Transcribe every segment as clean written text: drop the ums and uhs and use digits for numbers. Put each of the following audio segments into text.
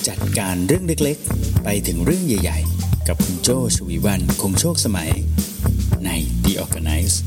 จัดการเรื่องเล็กๆไปถึงเรื่องใหญ่ๆกับคุณโจชวีวรรณคงโชคสมัยใน The Organize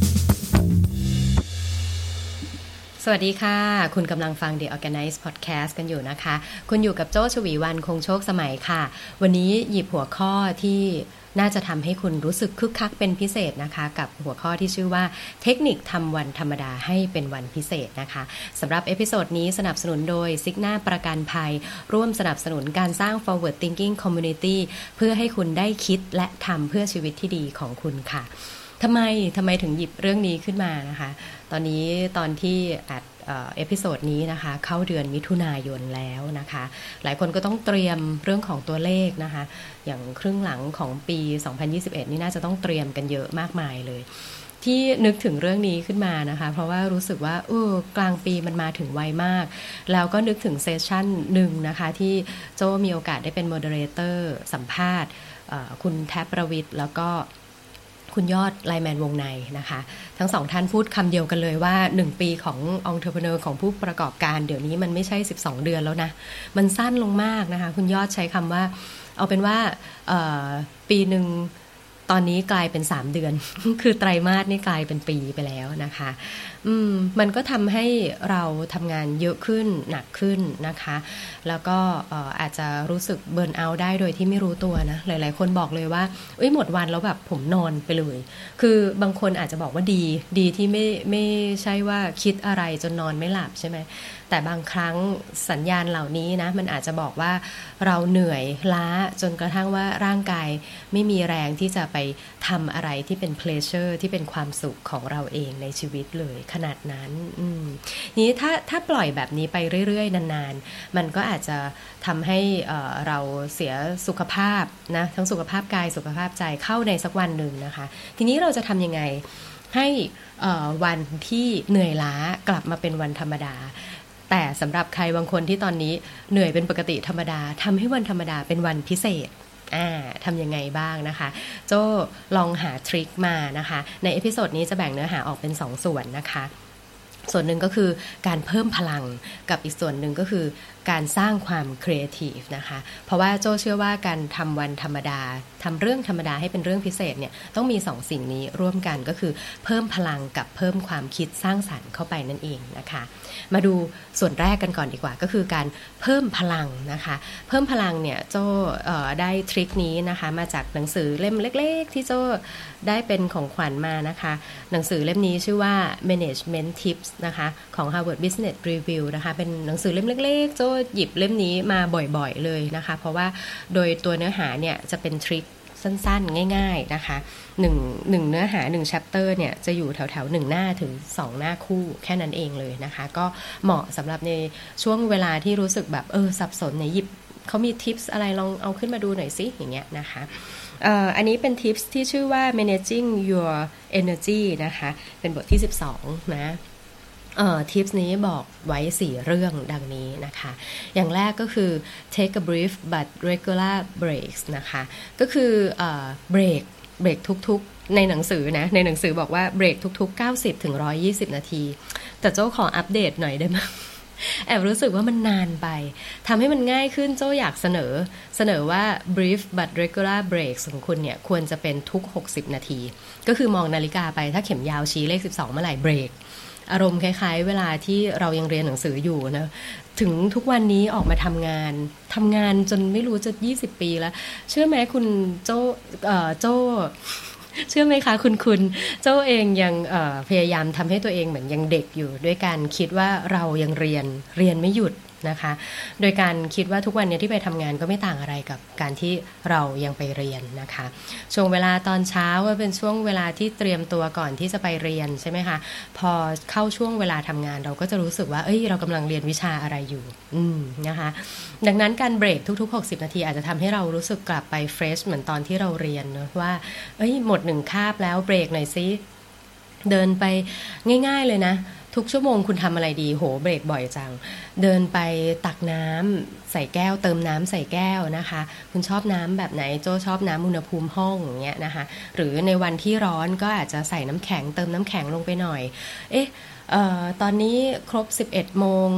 สวัสดีค่ะคุณกำลังฟัง The Organize Podcast กันอยู่นะคะคุณอยู่กับโจชวีวรรณคงโชคสมัยค่ะวันนี้หยิบหัวข้อที่น่าจะทำให้คุณรู้สึกคึกคักเป็นพิเศษนะคะกับหัวข้อที่ชื่อว่าเทคนิคทำวันธรรมดาให้เป็นวันพิเศษนะคะสำหรับเอพิโซดนี้สนับสนุนโดยซิกนาประกันภัยร่วมสนับสนุนการสร้าง Forward Thinking Community เพื่อให้คุณได้คิดและทำเพื่อชีวิตที่ดีของคุณค่ะทำไมถึงหยิบเรื่องนี้ขึ้นมานะคะตอนที่อัดเอพิโซดนี้นะคะเข้าเดือนมิถุนายนแล้วนะคะหลายคนก็ต้องเตรียมเรื่องของตัวเลขนะคะอย่างครึ่งหลังของปี 2021 นี่น่าจะต้องเตรียมกันเยอะมากมายเลยที่นึกถึงเรื่องนี้ขึ้นมานะคะเพราะว่ารู้สึกว่ากลางปีมันมาถึงไวมากแล้วก็นึกถึงเซสชั่นหนึ่งนะคะที่โจมีโอกาสได้เป็นโมเดเลเตอร์สัมภาษณ์คุณแท็บประวิทย์แล้วก็คุณยอดไลแมนวงในนะคะทั้งสองท่านพูดคำเดียวกันเลยว่า1ปีของ entrepreneur ของผู้ประกอบการเดี๋ยวนี้มันไม่ใช่12เดือนแล้วนะมันสั้นลงมากนะคะคุณยอดใช้คำว่าเอาเป็นว่าปีหนึ่งตอนนี้กลายเป็น3เดือน คือไตรมาสนี่กลายเป็นปีไปแล้วนะคะมันก็ทำให้เราทำงานเยอะขึ้นหนักขึ้นนะคะแล้วก็อาจจะรู้สึกเบิร์นเอาท์ได้โดยที่ไม่รู้ตัวนะหลายๆคนบอกเลยว่าหมดวันแล้วแบบผมนอนไปเลยคือบางคนอาจจะบอกว่าดีที่ไม่ใช่ว่าคิดอะไรจนนอนไม่หลับใช่ไหมแต่บางครั้งสัญญาณเหล่านี้นะมันอาจจะบอกว่าเราเหนื่อยล้าจนกระทั่งว่าร่างกายไม่มีแรงที่จะไปทำอะไรที่เป็น pleasure ที่เป็นความสุขของเราเองในชีวิตเลยขนาดนั้นนี้ถ้าปล่อยแบบนี้ไปเรื่อยๆนานๆมันก็อาจจะทำให้เราเสียสุขภาพนะทั้งสุขภาพกายสุขภาพใจเข้าในสักวันหนึ่งนะคะทีนี้เราจะทำยังไงให้วันที่เหนื่อยล้ากลับมาเป็นวันธรรมดาแต่สำหรับใครบางคนที่ตอนนี้เหนื่อยเป็นปกติธรรมดาทำให้วันธรรมดาเป็นวันพิเศษทำยังไงบ้างนะคะโจ้ลองหาทริคมานะคะในเอพิโซดนี้จะแบ่งเนื้อหาออกเป็น2ส่วนนะคะส่วนหนึ่งก็คือการเพิ่มพลังกับอีกส่วนหนึ่งก็คือการสร้างความครีเอทีฟนะคะเพราะว่าโจ้เชื่อว่าการทำวันธรรมดาทำเรื่องธรรมดาให้เป็นเรื่องพิเศษเนี่ยต้องมี2สิ่งนี้ร่วมกันก็คือเพิ่มพลังกับเพิ่มความคิดสร้างสรรค์เข้าไปนั่นเองนะคะมาดูส่วนแรกกันก่อนดีกว่าก็คือการเพิ่มพลังนะคะเพิ่มพลังเนี่ยโจ้ได้ทริคนี้นะคะมาจากหนังสือเล่มเล็กๆที่โจ้ได้เป็นของขวัญมานะคะหนังสือเล่มนี้ชื่อว่า Management Tips นะคะของ Harvard Business Review นะคะเป็นหนังสือเล่มเล็กๆโจ้หยิบเล่มนี้มาบ่อยๆเลยนะคะเพราะว่าโดยตัวเนื้อหาเนี่ยจะเป็นทริคสั้นๆง่ายๆนะคะหนึ่งเนื้อหา1 chapter เนี่ยจะอยู่แถวๆ1หน้าถึง2หน้าคู่แค่นั้นเองเลยนะคะก็เหมาะสำหรับในช่วงเวลาที่รู้สึกแบบสับสนเนี่ยหยิบเขามีทิปส์อะไรลองเอาขึ้นมาดูหน่อยสิอย่างเงี้ยนะคะอันนี้เป็นทิปส์ที่ชื่อว่า managing your energy นะคะเป็นบทที่12นะทิปส์นี้บอกไว้4เรื่องดังนี้นะคะอย่างแรกก็คือ take a brief but regular breaks นะคะก็คือเบรกทุกๆในหนังสือนะในหนังสือบอกว่าเบรกทุกๆ90ถึง120นาทีแต่โจ้ขออัปเดตหน่อยได้ไหม แอบรู้สึกว่ามันนานไปทำให้มันง่ายขึ้นโจ้อยากเสนอว่า brief but regular breaks ของคุณเนี่ยควรจะเป็นทุก60นาทีก็คือมองนาฬิกาไปถ้าเข็มยาวชี้เลข12เมื่อไหร่เบรกอารมณ์คล้ายๆเวลาที่เรายังเรียนหนังสืออยู่นะถึงทุกวันนี้ออกมาทำงานจนไม่รู้จะ20ปีแล้วเชื่อไหมคุณโจ้เชื่อไหมคะคุณโจ้เองยังพยายามทำให้ตัวเองเหมือนยังเด็กอยู่ด้วยการคิดว่าเรายังเรียนไม่หยุดนะคะโดยการคิดว่าทุกวันนี้ที่ไปทำงานก็ไม่ต่างอะไรกับการที่เรายังไปเรียนนะคะช่วงเวลาตอนเช้าก็เป็นช่วงเวลาที่เตรียมตัวก่อนที่จะไปเรียนใช่ไหมคะพอเข้าช่วงเวลาทำงานเราก็จะรู้สึกว่าเรากำลังเรียนวิชาอะไรอยู่นะคะดังนั้นการเบรกทุกๆ60นาทีอาจจะทำให้เรารู้สึกกลับไปเฟรชเหมือนตอนที่เราเรียนนะว่าหมด1คาบแล้วเบรกหน่อยซิเดินไปง่ายๆเลยนะทุกชั่วโมงคุณทำอะไรดีโหเบรกบ่อยจังเดินไปตักน้ำใส่แก้วเติมน้ำใส่แก้วนะคะคุณชอบน้ำแบบไหนโจ้ชอบน้ำอุณหภูมิห้องอย่างเงี้ยนะคะหรือในวันที่ร้อนก็อาจจะใส่น้ำแข็งเติมน้ำแข็งลงไปหน่อยตอนนี้ครบ11โมง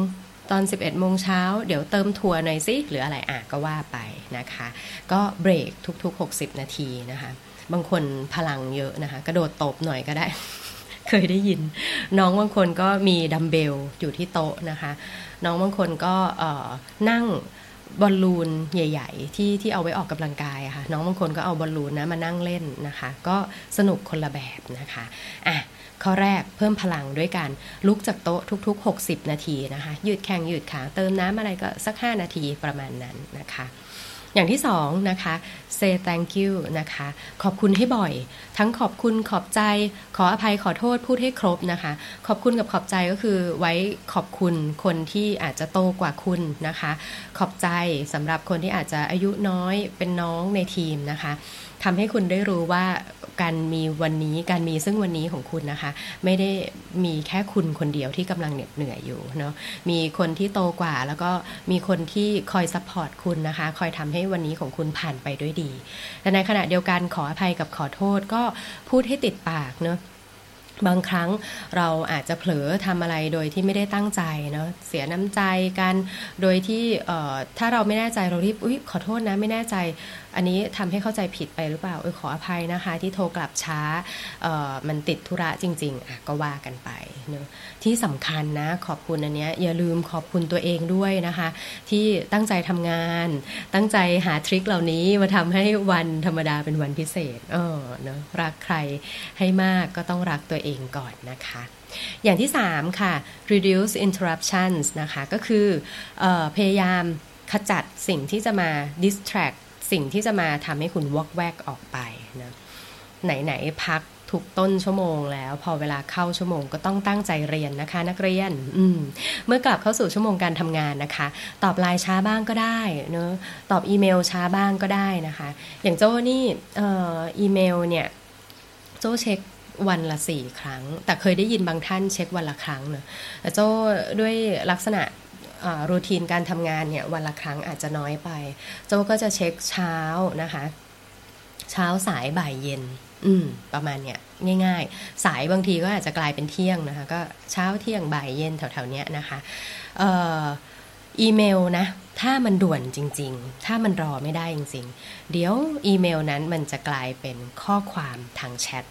ตอน 11 โมงเช้าเดี๋ยวเติมถั่วหน่อยสิหรืออะไรก็ว่าไปนะคะก็เบรกทุกๆ60นาทีนะคะบางคนพลังเยอะนะคะกระโดดตบหน่อยก็ได้ เคยได้ยินน้องบางคนก็มีดัมเบลอยู่ที่โต๊ะนะคะน้องบางคนก็นั่งบอลลูนใหญ่ๆที่เอาไว้ออกกำลังกายอะค่ะน้องบางคนก็เอาบอลลูนนะมานั่งเล่นนะคะก็สนุกคนละแบบนะคะข้อแรกเพิ่มพลังด้วยการลุกจากโต๊ะทุกๆ60นาทีนะคะยืดแข้งยืดขาเติมน้ำอะไรก็สัก5นาทีประมาณนั้นนะคะอย่างที่2นะคะ say thank you นะคะขอบคุณให้บ่อยทั้งขอบคุณขอบใจขออภัยขอโทษพูดให้ครบนะคะขอบคุณกับขอบใจก็คือไว้ขอบคุณคนที่อาจจะโตกว่าคุณนะคะขอบใจสำหรับคนที่อาจจะอายุน้อยเป็นน้องในทีมนะคะทำให้คุณได้รู้ว่าการมีวันนี้การมีซึ่งวันนี้ของคุณนะคะไม่ได้มีแค่คุณคนเดียวที่กำลังเหนื่อยอยู่เนาะมีคนที่โตกว่าแล้วก็มีคนที่คอยซัพพอร์ตคุณนะคะคอยทำให้วันนี้ของคุณผ่านไปด้วยดีแต่ในขณะเดียวกันขออภัยกับขอโทษก็พูดให้ติดปากเนาะบางครั้งเราอาจจะเผลอทำอะไรโดยที่ไม่ได้ตั้งใจเนาะเสียน้ำใจกันโดยที่ถ้าเราไม่แน่ใจเรารีบขอโทษนะไม่แน่ใจอันนี้ทำให้เข้าใจผิดไปหรือเปล่าขออภัยนะคะที่โทรกลับช้ามันติดธุระจริงๆก็ว่ากันไปเนาะที่สำคัญนะขอบคุณอันเนี้ยอย่าลืมขอบคุณตัวเองด้วยนะคะที่ตั้งใจทำงานตั้งใจหาทริคเหล่านี้มาทำให้วันธรรมดาเป็นวันพิเศษเนาะรักใครให้มากก็ต้องรักตัวเองก่อนนะคะอย่างที่3ค่ะ reduce interruptions นะคะก็คือพยายามขจัดสิ่งที่จะมา distract สิ่งที่จะมาทำให้คุณวอกแวกออกไปนะไหนๆพักทุกต้นชั่วโมงแล้วพอเวลาเข้าชั่วโมงก็ต้องตั้งใจเรียนนะคะนักเรียนเมื่อกลับเข้าสู่ชั่วโมงการทำงานนะคะตอบไลน์ช้าบ้างก็ได้เนอะตอบอีเมลช้าบ้างก็ได้นะคะอย่างโจ้นี่อีเมลเนี่ยโจ้เช็ควันละ4ครั้งแต่เคยได้ยินบางท่านเช็ควันละครั้งเนอะแต่โจ้ด้วยลักษณะรูทีนการทำงานเนี่ยวันละครั้งอาจจะน้อยไปโจ้ก็จะเช็คเช้านะคะเช้าสายบ่ายเย็นประมาณเนี่ยง่ายๆสายบางทีก็อาจจะกลายเป็นเที่ยงนะคะก็เช้าเที่ยงบ่ายเย็นแถวๆเนี้ยนะคะอีเมลนะถ้ามันด่วนจริงๆถ้ามันรอไม่ได้จริงๆเดี๋ยวอีเมลนั้นมันจะกลายเป็นข้อความทางแชท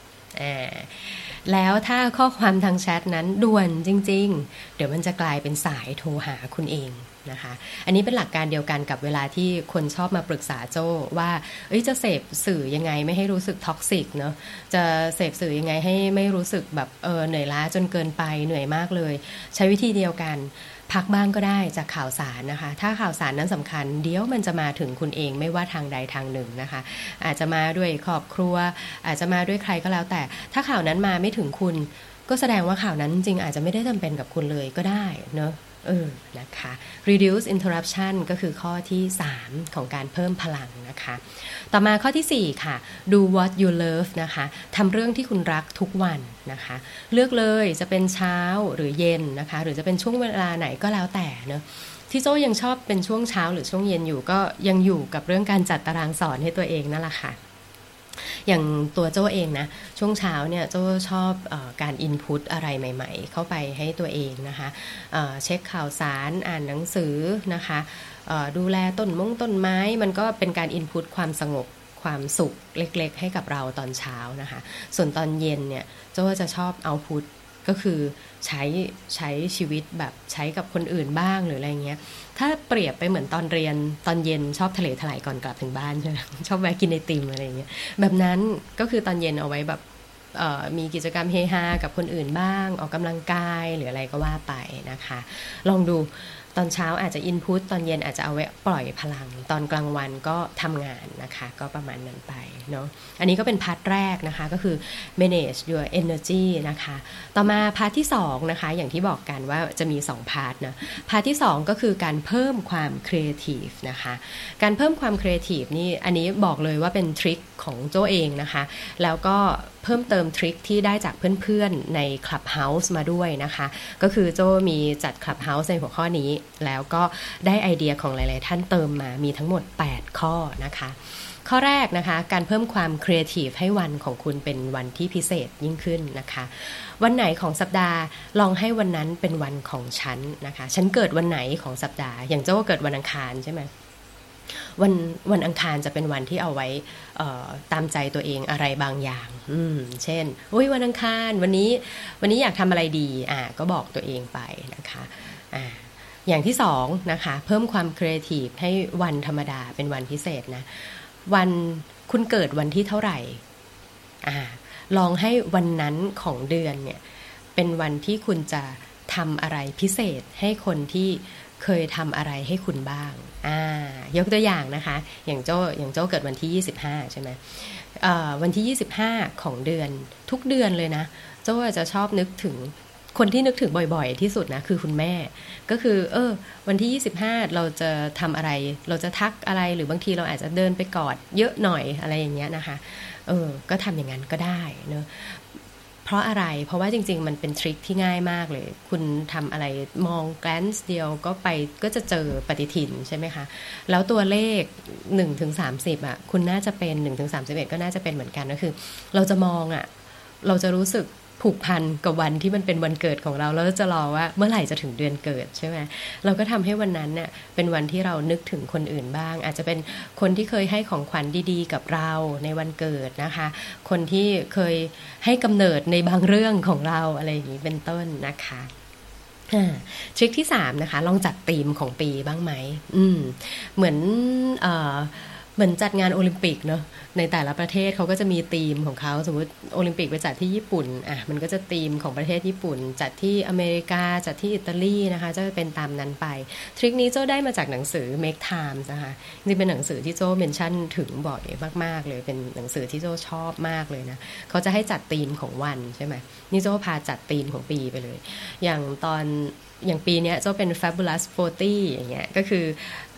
แล้วถ้าข้อความทางแชทนั้นด่วนจริงๆเดี๋ยวมันจะกลายเป็นสายโทรหาคุณเองนะคะอันนี้เป็นหลักการเดียวกันกับเวลาที่คนชอบมาปรึกษาโจ้ว่าจะเสพสื่อยังไงไม่ให้รู้สึกท็อกซิกเนาะจะเสพสื่อยังไงให้ไม่รู้สึกแบบเหนื่อยล้าจนเกินไปเหนื่อยมากเลยใช้วิธีเดียวกันพักบ้างก็ได้จากข่าวสารนะคะถ้าข่าวสารนั้นสำคัญเดี๋ยวมันจะมาถึงคุณเองไม่ว่าทางใดทางหนึ่งนะคะอาจจะมาด้วยครอบครัวอาจจะมาด้วยใครก็แล้วแต่ถ้าข่าวนั้นมาไม่ถึงคุณก็แสดงว่าข่าวนั้นจริงอาจจะไม่ได้จำเป็นกับคุณเลยก็ได้เนาะนะคะ reduce interruption ก็คือข้อที่3ของการเพิ่มพลังนะคะต่อมาข้อที่4ค่ะ do what you love นะคะทำเรื่องที่คุณรักทุกวันนะคะเลือกเลยจะเป็นเช้าหรือเย็นนะคะหรือจะเป็นช่วงเวลาไหนก็แล้วแต่เนอะที่โจ้ยังชอบเป็นช่วงเช้าหรือช่วงเย็นอยู่ก็ยังอยู่กับเรื่องการจัดตารางสอนให้ตัวเองนั่นแหละค่ะอย่างตัวโจ้เองนะช่วงเช้าเนี่ยโจ้ชอบการอินพุตอะไรใหม่ๆเข้าไปให้ตัวเองนะคะเช็คข่าวสารอ่านหนังสือนะคะดูแลต้นไม้มันก็เป็นการอินพุตความสงบความสุขเล็กๆให้กับเราตอนเช้านะคะส่วนตอนเย็นเนี่ยโจ้จะชอบเอาพุตก็คือใช้ชีวิตแบบใช้กับคนอื่นบ้างหรืออะไรเงี้ยถ้าเปรียบไปเหมือนตอนเรียนตอนเย็นชอบทะเลถลายก่อนกลับถึงบ้านใช่ไหมชอบแวะกินไอติมอะไรเงี้ยแบบนั้นก็คือตอนเย็นเอาไว้แบบมีกิจกรรมเฮฮากับคนอื่นบ้างออกกำลังกายหรืออะไรก็ว่าไปนะคะลองดูตอนเช้าอาจจะอินพุตตอนเย็นอาจจะเอาไว้ปล่อยพลังตอนกลางวันก็ทำงานนะคะก็ประมาณนั้นไปเนาะอันนี้ก็เป็นพาร์ทแรกนะคะก็คือ manage your energy นะคะต่อมาพาร์ทที่2นะคะอย่างที่บอกกันว่าจะมี2พาร์ทนะพาร์ทที่2ก็คือการเพิ่มความครีเอทีฟนะคะการเพิ่มความครีเอทีฟนี่อันนี้บอกเลยว่าเป็นทริคของโจ้เองนะคะแล้วก็เพิ่มเติมทริคที่ได้จากเพื่อนๆใน Clubhouse มาด้วยนะคะก็คือโจมีจัด Clubhouse ในหัวข้อนี้แล้วก็ได้ไอเดียของหลายๆท่านเติมมามีทั้งหมด8ข้อนะคะข้อแรกนะคะการเพิ่มความครีเอทีฟให้วันของคุณเป็นวันที่พิเศษยิ่งขึ้นนะคะวันไหนของสัปดาห์ลองให้วันนั้นเป็นวันของฉันนะคะฉันเกิดวันไหนของสัปดาห์อย่างโจ้เกิดวันอังคารใช่ไหมวันอังคารจะเป็นวันที่เอาไว้ตามใจตัวเองอะไรบางอย่างเช่นวันอังคารวันนี้อยากทำอะไรดีก็บอกตัวเองไปนะคะอย่างที่สองนะคะเพิ่มความครีเอทีฟให้วันธรรมดาเป็นวันพิเศษนะวันคุณเกิดวันที่เท่าไหร่ลองให้วันนั้นของเดือนเนี่ยเป็นวันที่คุณจะทำอะไรพิเศษให้คนที่เคยทำอะไรให้คุณบ้างยกตัวอย่างนะคะอย่างโจ้เกิดวันที่25ใช่ไหมวันที่25ของเดือนทุกเดือนเลยนะโจ้จะชอบนึกถึงคนที่นึกถึงบ่อยๆที่สุดนะคือคุณแม่ก็คือวันที่25เราจะทำอะไรเราจะทักอะไรหรือบางทีเราอาจจะเดินไปกอดเยอะหน่อยอะไรอย่างเงี้ยนะคะก็ทำอย่างนั้นก็ได้เนอะเพราะอะไรเพราะว่าจริงๆมันเป็นทริคที่ง่ายมากเลยคุณทำอะไรมองแกลนส์เดียวก็จะเจอปฏิทินใช่ไหมคะแล้วตัวเลข 1-30 คุณน่าจะเป็น 1-31 ก็น่าจะเป็นเหมือนกันก็คือเราจะมองเราจะรู้สึกผูกพันกับวันที่มันเป็นวันเกิดของเราแล้วจะรอว่าเมื่อไหร่จะถึงเดือนเกิดใช่ไหมเราก็ทำให้วันนั้นเนี่ยเป็นวันที่เรานึกถึงคนอื่นบ้างอาจจะเป็นคนที่เคยให้ของขวัญดีๆกับเราในวันเกิดนะคะคนที่เคยให้กำเนิดในบางเรื่องของเราอะไรอย่างนี้เป็นต้นนะคะทริคที่3นะคะลองจัดธีมของปีบ้างไหมเหมือนจัดงานโอลิมปิกเนาะในแต่ละประเทศเขาก็จะมีธีมของเขาสมมติโอลิมปิกไปจัดที่ญี่ปุ่นมันก็จะธีมของประเทศญี่ปุ่นจัดที่อเมริกาจัดที่อิตาลีนะคะจะเป็นตามนั้นไปทริคนี้โจ้ได้มาจากหนังสือ Make Time นะคะนี่เป็นหนังสือที่โจ้เมนชั่นถึงบ่อยมากๆเลยเป็นหนังสือที่โจ้ชอบมากเลยนะเขาจะให้จัดธีมของวันใช่ไหมนี่โจ้พาจัดธีมของปีไปเลยอย่างปีนี้โจ้เป็น Fabulous 40อย่างเงี้ยก็คือ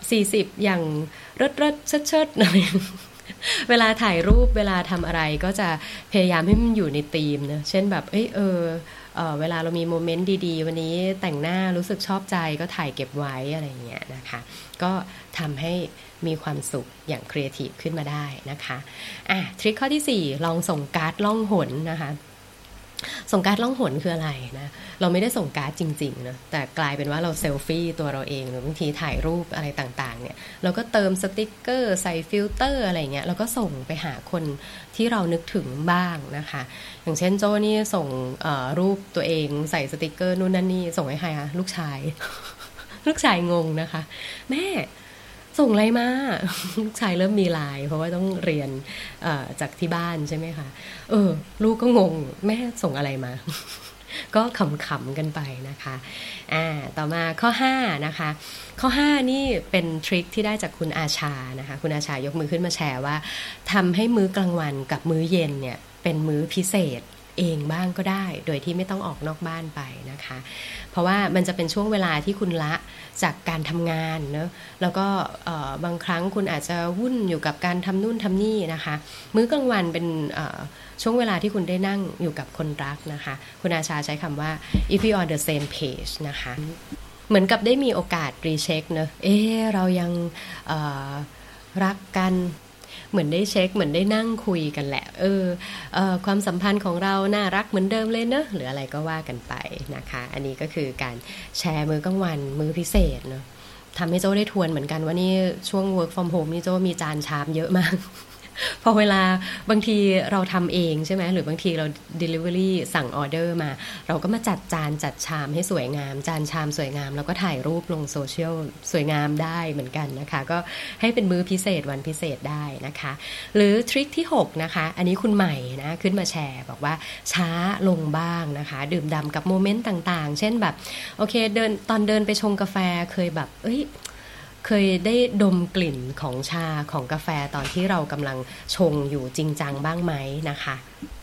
40อย่างเลิศๆเชิดๆอะไรเวลาถ่ายรูปเวลาทำอะไรก็จะพยายามให้มันอยู่ในธีมนะเช่นแบบเวลาเรามีโมเมนต์ดีๆวันนี้แต่งหน้ารู้สึกชอบใจก็ถ่ายเก็บไว้อะไรอย่างเงี้ยนะคะก็ทำให้มีความสุขอย่างครีเอทีฟขึ้นมาได้นะคะทริคข้อที่4ลองส่งการ์ดล่องหนนะคะส่งการ์ดล่องหนคืออะไรนะเราไม่ได้ส่งการ์ดจริงๆนะแต่กลายเป็นว่าเราเซลฟี่ตัวเราเองหรือบางทีถ่ายรูปอะไรต่างๆเนี่ยเราก็เติมสติ๊กเกอร์ใส่ฟิลเตอร์อะไรเงี้ยเราก็ส่งไปหาคนที่เรานึกถึงบ้างนะคะอย่างเช่นโจ้นี่ส่งรูปตัวเองใส่สติ๊กเกอร์นู่นนั่นนี่ส่งให้ใครคะลูกชาย ลูกชายงงนะคะแม่ส่งอะไรมาลูกชายเริ่มมีไลน์เพราะว่าต้องเรียนจากที่บ้านใช่ไหมคะลูกก็งงแม่ส่งอะไรมา ก็ขำๆกันไปนะคะต่อมาข้อ5นะคะข้อ5นี่เป็นทริคที่ได้จากคุณอาชานะคะคุณอาชายกมือขึ้นมาแชร์ว่าทำให้มื้อกลางวันกับมื้อเย็นเนี่ยเป็นมื้อพิเศษเองบ้างก็ได้โดยที่ไม่ต้องออกนอกบ้านไปนะคะเพราะว่ามันจะเป็นช่วงเวลาที่คุณละจากการทำงานเนอะแล้วก็บางครั้งคุณอาจจะวุ่นอยู่กับการทำนู่นทำนี่นะคะมื้อกลางวันเป็นช่วงเวลาที่คุณได้นั่งอยู่กับคนรักนะคะคุณอาชาใช้คำว่า if you on the same page นะคะเหมือนกับได้มีโอกาสรีเช็คเนอะเรายังรักกันเหมือนได้เช็คเหมือนได้นั่งคุยกันแหละความสัมพันธ์ของเราน่ารักเหมือนเดิมเลยเนอะหรืออะไรก็ว่ากันไปนะคะอันนี้ก็คือการแชร์มื้อกลางวันมื้อพิเศษเนอะทำให้โจ้ได้ทวนเหมือนกันว่านี่ช่วง work from home นี่โจ้มีจานชามเยอะมาก พอเวลาบางทีเราทำเองใช่ไหมหรือบางทีเรา delivery สั่งออเดอร์มาเราก็มาจัดจานจัดชามให้สวยงามจานชามสวยงามแล้วก็ถ่ายรูปลงโซเชียลสวยงามได้เหมือนกันนะคะก็ให้เป็นมื้อพิเศษวันพิเศษได้นะคะหรือทริคที่6นะคะอันนี้คุณใหม่นะขึ้นมาแชร์บอกว่าช้าลงบ้างนะคะดื่มด่ำกับโมเมนต์ต่างๆเช่นแบบโอเคตอนเดินไปชงกาแฟเคยแบบเคยได้ดมกลิ่นของชาของกาแฟตอนที่เรากำลังชงอยู่จริงจังบ้างไหมนะคะ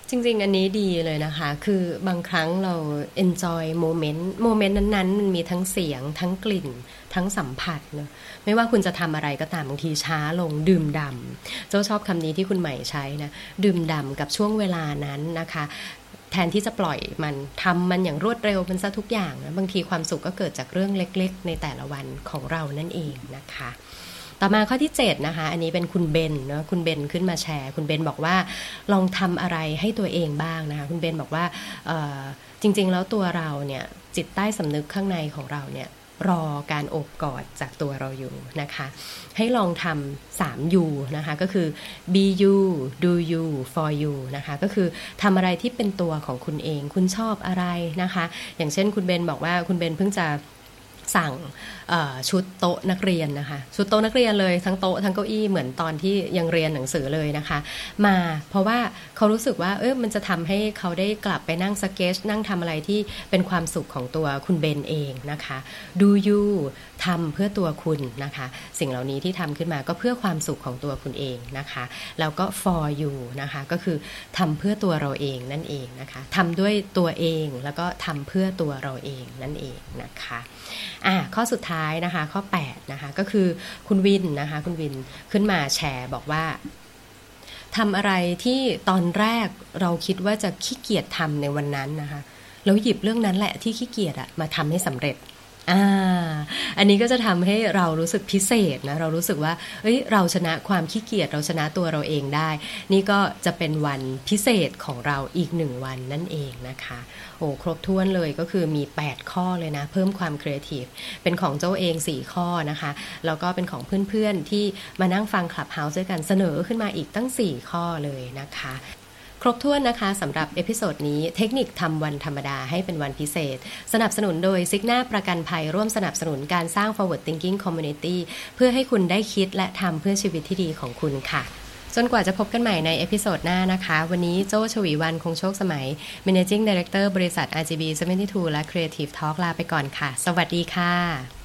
จริงๆอันนี้ดีเลยนะคะคือบางครั้งเรา enjoy โมเมนต์นั้นๆมันมีทั้งเสียงทั้งกลิ่นทั้งสัมผัสเนอะไม่ว่าคุณจะทำอะไรก็ตามบางทีช้าลงดื่มด่ำเจ้าชอบคำนี้ที่คุณใหม่ใช้นะดื่มด่ำกับช่วงเวลานั้นนะคะแทนที่จะปล่อยมันทำมันอย่างรวดเร็วมันซะทุกอย่างนะบางทีความสุขก็เกิดจากเรื่องเล็กๆในแต่ละวันของเรานั่นเองนะคะต่อมาข้อที่7นะคะอันนี้เป็นคุณเบนเนาะคุณเบนขึ้นมาแชร์คุณเบนบอกว่าลองทำอะไรให้ตัวเองบ้างนะคะคุณเบนบอกว่าจริงๆแล้วตัวเราเนี่ยจิตใต้สำนึกข้างในของเราเนี่ยรอการโอบกอดจากตัวเราอยู่นะคะให้ลองทำ3 U นะคะก็คือ be you do you for you นะคะก็คือทำอะไรที่เป็นตัวของคุณเองคุณชอบอะไรนะคะอย่างเช่นคุณเบนบอกว่าคุณเบนเพิ่งจะสั่งชุดโต๊ะนักเรียนนะคะชุดโต๊ะนักเรียนเลยทั้งโต๊ะทั้งเก้าอี้เหมือนตอนที่ยังเรียนหนังสือเลยนะคะมาเพราะว่าเขารู้สึกว่ามันจะทำให้เขาได้กลับไปนั่งสเก็ตนั่งทำอะไรที่เป็นความสุขของตัวคุณเบนเองนะคะ do you ทำเพื่อตัวคุณนะคะสิ่งเหล่านี้ที่ทำขึ้นมาก็เพื่อความสุขของตัวคุณเองนะคะแล้วก็ for you นะคะก็คือทำเพื่อตัวเราเองนั่นเองนะคะทำด้วยตัวเองแล้วก็ทำเพื่อตัวเราเองนั่นเองนะคะข้อสุดท้ายนะคะข้อ8นะคะก็คือคุณวินนะคะคุณวินขึ้นมาแชร์บอกว่าทำอะไรที่ตอนแรกเราคิดว่าจะขี้เกียจทำในวันนั้นนะคะแล้วหยิบเรื่องนั้นแหละที่ขี้เกียจมาทำให้สำเร็จอันนี้ก็จะทำให้เรารู้สึกพิเศษนะเรารู้สึกว่าเราชนะความขี้เกียจเราชนะตัวเราเองได้นี่ก็จะเป็นวันพิเศษของเราอีก1วันนั่นเองนะคะครบถ้วนเลยก็คือมี8ข้อเลยนะเพิ่มความครีเอทีฟเป็นของเจ้าเอง4ข้อนะคะแล้วก็เป็นของเพื่อนๆที่มานั่งฟัง Clubhouse ด้วยกันเสนอขึ้นมาอีกตั้ง4ข้อเลยนะคะครบถ้วนนะคะสำหรับเอพิโซดนี้เทคนิคทำวันธรรมดาให้เป็นวันพิเศษสนับสนุนโดยซิกนาประกันภัยร่วมสนับสนุนการสร้าง Forward Thinking Community เพื่อให้คุณได้คิดและทำเพื่อชีวิตที่ดีของคุณค่ะจนกว่าจะพบกันใหม่ในเอพิโซดหน้านะคะวันนี้โจ้ชวีวรรณคงโชคสมัย Managing Director บริษัท RGB 72 และ Creative Talk ลาไปก่อนค่ะสวัสดีค่ะ